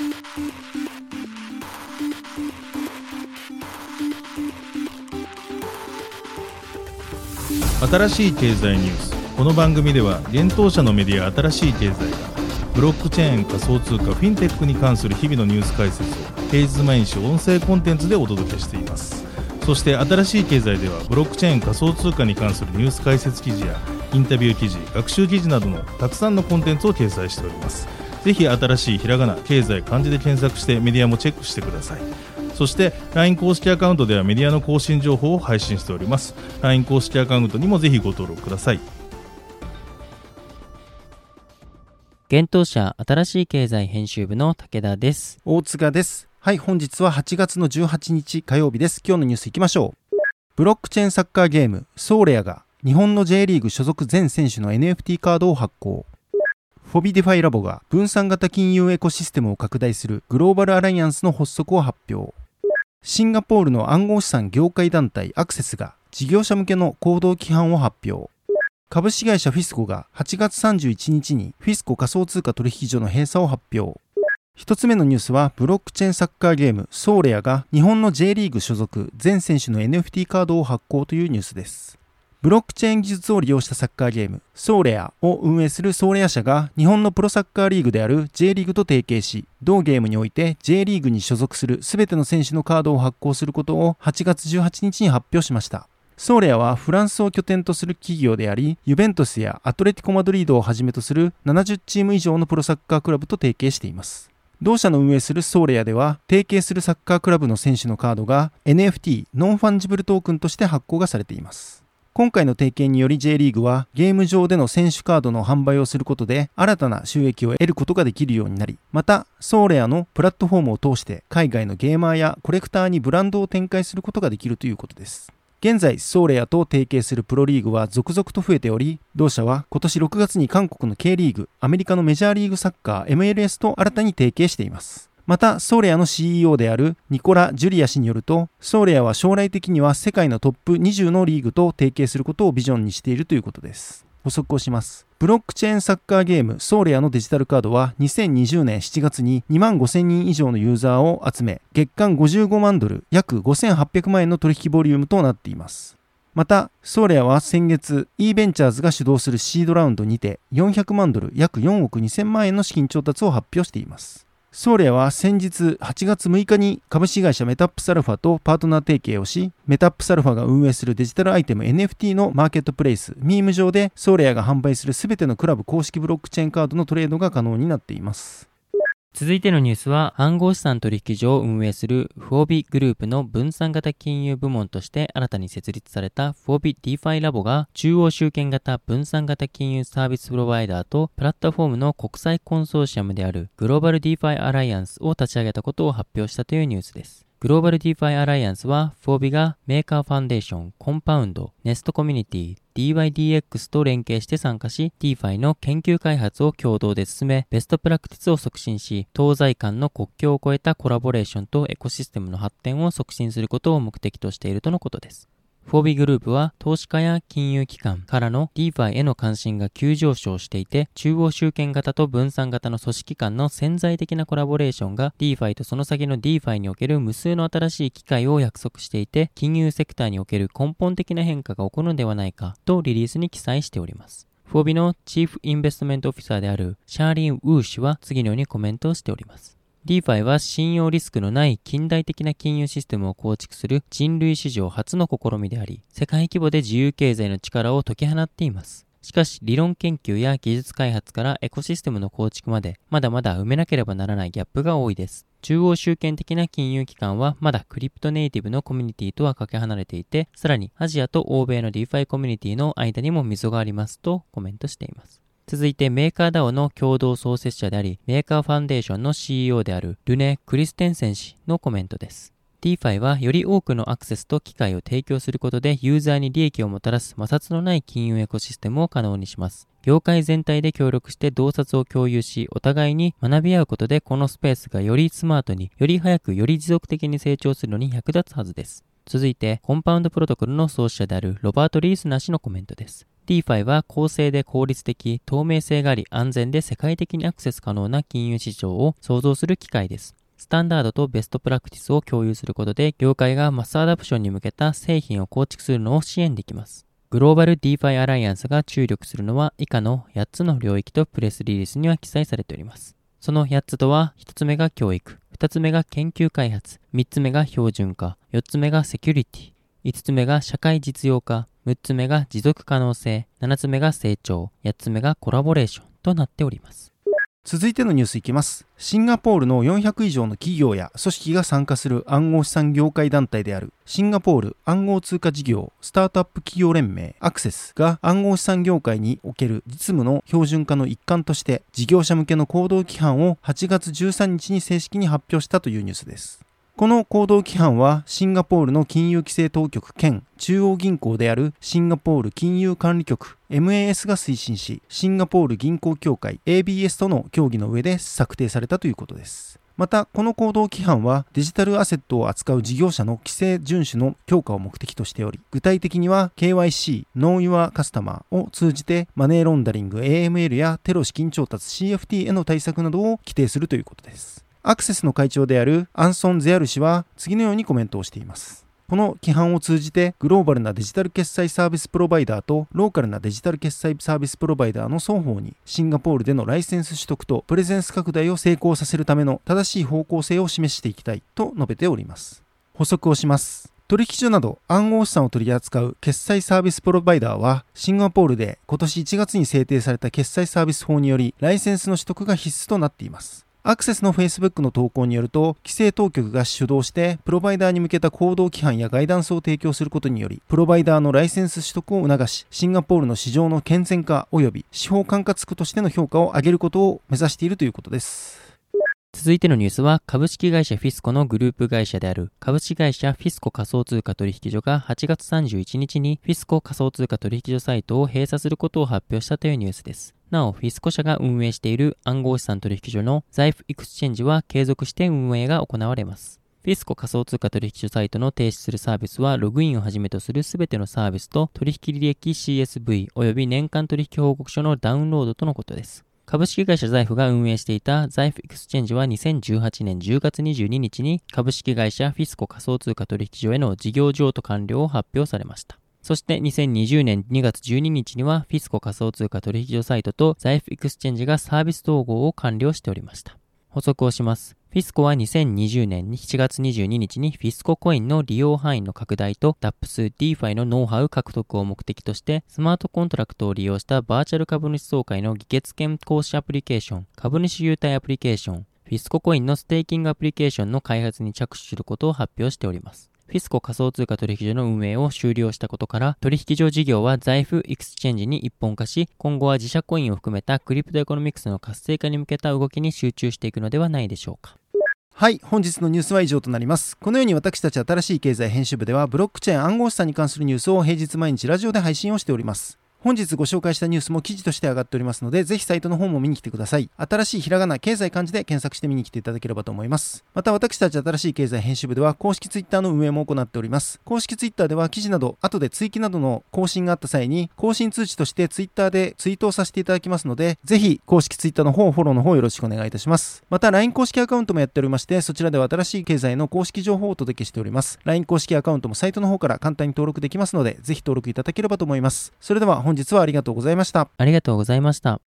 新しい経済ニュース。この番組では現当社のメディア新しい経済がブロックチェーン、仮想通貨、フィンテックに関する日々のニュース解説を平日毎日音声コンテンツでお届けしています。そして新しい経済ではブロックチェーン、仮想通貨に関するニュース解説記事やインタビュー記事、学習記事などのたくさんのコンテンツを掲載しております。ぜひ新しいひらがな、経済、漢字で検索してメディアもチェックしてください。そして LINE 公式アカウントではメディアの更新情報を配信しております。 LINE 公式アカウントにもぜひご登録ください。 現当社新しい経済編集部の武田です。 大塚です。はい、本日は8月の18日火曜日です。今日のニュースいきましょう。ブロックチェーンサッカーゲームソーレアが日本の J リーグ所属全選手の NFT カードを発行。フォビディファイラボが分散型金融エコシステムを拡大するグローバルアライアンスの発足を発表。シンガポールの暗号資産業界団体アクセスが事業者向けの行動規範を発表。株式会社フィスコが8月31日にフィスコ仮想通貨取引所の閉鎖を発表。一つ目のニュースはブロックチェーンサッカーゲームソーレアが日本の J リーグ所属全選手の NFT カードを発行というニュースです。ブロックチェーン技術を利用したサッカーゲームソーレアを運営するソーレア社が日本のプロサッカーリーグである J リーグと提携し、同ゲームにおいて J リーグに所属するすべての選手のカードを発行することを8月18日に発表しました。ソーレアはフランスを拠点とする企業であり、ユベントスやアトレティコマドリードをはじめとする70チーム以上のプロサッカークラブと提携しています。同社の運営するソーレアでは、提携するサッカークラブの選手のカードが NFT ノンファンジブルトークンとして発行がされています。今回の提携により J リーグはゲーム上での選手カードの販売をすることで新たな収益を得ることができるようになり、またソーレアのプラットフォームを通して海外のゲーマーやコレクターにブランドを展開することができるということです。現在ソーレアと提携するプロリーグは続々と増えており、同社は今年6月に韓国の K リーグ、アメリカのメジャーリーグサッカー MLS と新たに提携しています。またソーレアの CEO であるニコラ・ジュリア氏によると、ソーレアは将来的には世界のトップ20のリーグと提携することをビジョンにしているということです。補足をします。ブロックチェーンサッカーゲームソーレアのデジタルカードは2020年7月に2万5000人以上のユーザーを集め、月間55万ドル約5800万円の取引ボリュームとなっています。またソーレアは先月 E ベンチャーズが主導するシードラウンドにて400万ドル約4億2000万円の資金調達を発表しています。ソーレアは先日8月6日に株式会社メタップスアルファとパートナー提携をし、メタップスアルファが運営するデジタルアイテム NFT のマーケットプレイスミーム上でソーレアが販売するすべてのクラブ公式ブロックチェーンカードのトレードが可能になっています。 続いてのニュースは、暗号資産取引所を運営するフォービグループの分散型金融部門として新たに設立されたフォービディファイラボが中央集権型分散型金融サービスプロバイダーとプラットフォームの国際コンソーシアムであるグローバルディファイアライアンスを立ち上げたことを発表したというニュースです。グローバルディファイアライアンスは、フォービがメーカーファンデーション、コンパウンド、ネストコミュニティ、DYDX と連携して参加し、DeFi の研究開発を共同で進め、ベストプラクティスを促進し、東西間の国境を越えたコラボレーションとエコシステムの発展を促進することを目的としているとのことです。フォービグループは投資家や金融機関からの DeFi への関心が急上昇していて、中央集権型と分散型の組織間の潜在的なコラボレーションが DeFi とその先の DeFi における無数の新しい機会を約束していて、金融セクターにおける根本的な変化が起こるのではないかとリリースに記載しております。フォービのチーフインベストメントオフィサーであるシャーリン・ウー氏は次のようにコメントをしております。DeFi は信用リスクのない近代的な金融システムを構築する人類史上初の試みであり、世界規模で自由経済の力を解き放っています。しかし、理論研究や技術開発からエコシステムの構築まで、まだまだ埋めなければならないギャップが多いです。中央集権的な金融機関はまだクリプトネイティブのコミュニティとはかけ離れていて、さらにアジアと欧米の DeFi コミュニティの間にも溝がありますとコメントしています。続いてメーカー DAO の共同創設者であり、メーカーファンデーションの CEO であるルネ・クリステンセン氏のコメントです。DeFi はより多くのアクセスと機会を提供することでユーザーに利益をもたらす摩擦のない金融エコシステムを可能にします。業界全体で協力して洞察を共有し、お互いに学び合うことでこのスペースがよりスマートに、より早く、より持続的に成長するのに役立つはずです。続いて、コンパウンドプロトコルの創始者であるロバート・リースナー氏のコメントです。 DeFi は公正で効率的、透明性があり安全で世界的にアクセス可能な金融市場を創造する機会です。スタンダードとベストプラクティスを共有することで、業界がマスアダプションに向けた製品を構築するのを支援できます。グローバル DeFi アライアンスが注力するのは以下の8つの領域とプレスリリースには記載されております。その8つとは、1つ目が教育、2つ目が研究開発、3つ目が標準化、4つ目がセキュリティ、5つ目が社会実用化、6つ目が持続可能性、7つ目が成長、8つ目がコラボレーションとなっております。 続いてのニュースいきます。シンガポールの400以上の企業や組織が参加する暗号資産業界団体であるシンガポール暗号通貨事業スタートアップ企業連盟アクセスが暗号資産業界における実務の標準化の一環として事業者向けの行動規範を8月13日に正式に発表したというニュースです。この行動規範はシンガポールの金融規制当局兼中央銀行であるシンガポール金融管理局 MAS が推進し、シンガポール銀行協会 ABS との協議の上で策定されたということです。また、この行動規範はデジタルアセットを扱う事業者の規制遵守の強化を目的としており、具体的には KYC、Know Your Customer を通じてマネーロンダリング、AML やテロ資金調達 CFT への対策などを規定するということです。アクセスの会長であるアンソン・ゼアル氏は次のようにコメントをしています。この規範を通じてグローバルなデジタル決済サービスプロバイダーとローカルなデジタル決済サービスプロバイダーの双方にシンガポールでのライセンス取得とプレゼンス拡大を成功させるための正しい方向性を示していきたいと述べております。補足をします。取引所など暗号資産を取り扱う決済サービスプロバイダーはシンガポールで今年1月に制定された決済サービス法によりライセンスの取得が必須となっています。アクセスの Facebook の投稿によると、規制当局が主導してプロバイダーに向けた行動規範やガイダンスを提供することにより、プロバイダーのライセンス取得を促し、シンガポールの市場の健全化及び司法管轄区としての評価を上げることを目指しているということです。 続いてのニュースは、株式会社フィスコのグループ会社である株式会社フィスコ仮想通貨取引所が8月31日にフィスコ仮想通貨取引所サイトを閉鎖することを発表したというニュースです。なお、フィスコ社が運営している暗号資産取引所の財布エクスチェンジは継続して運営が行われます。フィスコ仮想通貨取引所サイトの停止するサービスは、ログインをはじめとするすべてのサービスと取引履歴 CSV および年間取引報告書のダウンロードとのことです。株式会社財布が運営していた財布エクスチェンジは2018年10月22日に株式会社フィスコ仮想通貨取引所への事業譲渡完了を発表されました。そして2020年2月12日にはフィスコ仮想通貨取引所サイトと財布エクスチェンジがサービス統合を完了しておりました。補足をします。フィスコは2020年7月22日にフィスココインの利用範囲の拡大と DApps、DeFi のノウハウ獲得を目的としてスマートコントラクトを利用したバーチャル株主総会の議決権行使アプリケーション、株主優待アプリケーション、フィスココインのステーキングアプリケーションの開発に着手することを発表しております。フィスコ仮想通貨取引所の運営を終了したことから、取引所事業は財布エクスチェンジに一本化し、今後は自社コインを含めたクリプトエコノミクスの活性化に向けた動きに集中していくのではないでしょうか。 はい、本日のニュースは以上となります。このように私たち新しい経済編集部ではブロックチェーン暗号資産に関するニュースを平日毎日ラジオで配信をしております。本日ご紹介したニュースも記事として上がっておりますので、ぜひサイトの方も見に来てください。新しいひらがな、経済漢字で検索して見に来ていただければと思います。また私たち新しい経済編集部では公式ツイッターの運営も行っております。公式ツイッターでは記事など、後で追記などの更新があった際に、更新通知としてツイッターでツイートをさせていただきますので、ぜひ公式ツイッターの方、フォローの方よろしくお願いいたします。また LINE 公式アカウントもやっておりまして、そちらでは新しい経済の公式情報をお届けしております。LINE 公式アカウントもサイトの方から簡単に登録できますので、ぜひ登録いただければと思います。それでは本日はありがとうございました。 ありがとうございました。